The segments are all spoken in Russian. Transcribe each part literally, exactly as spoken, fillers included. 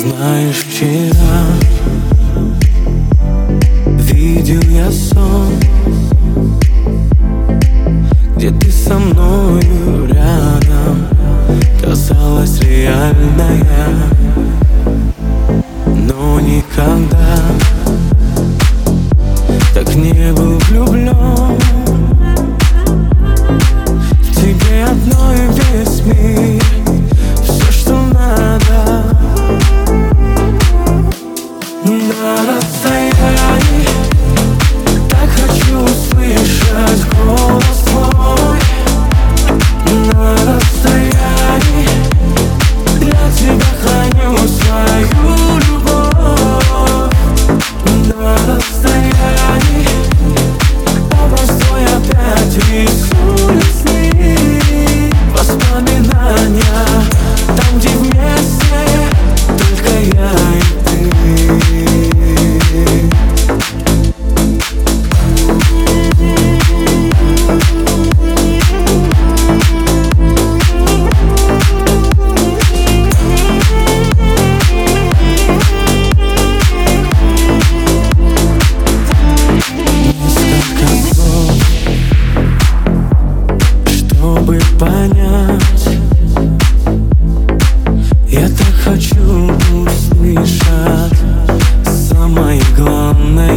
Знаешь, вчера видел я сон, где ты со мною рядом, казалась реальная, но никогда так не был влюблен. В тебе одной весь мир, все, что надо. На расстоянии так хочу услышать голос твой. На расстоянии для тебя храню свою любовь. На расстоянии образ твой опять рисует сны, воспоминания там, где вместе только я и ты. Чтобы понять, я так хочу услышать самое главное.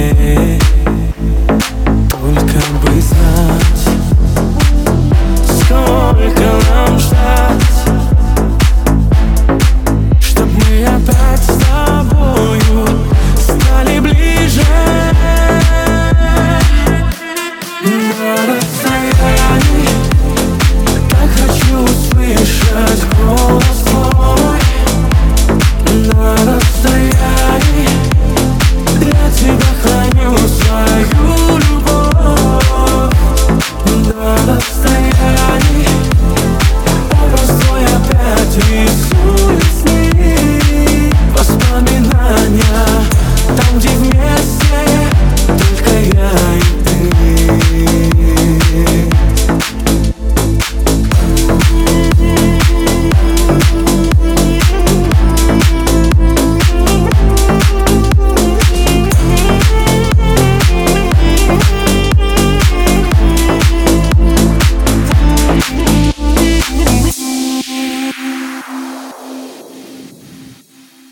Только бы знать, сколько нам ждать, чтоб мы опять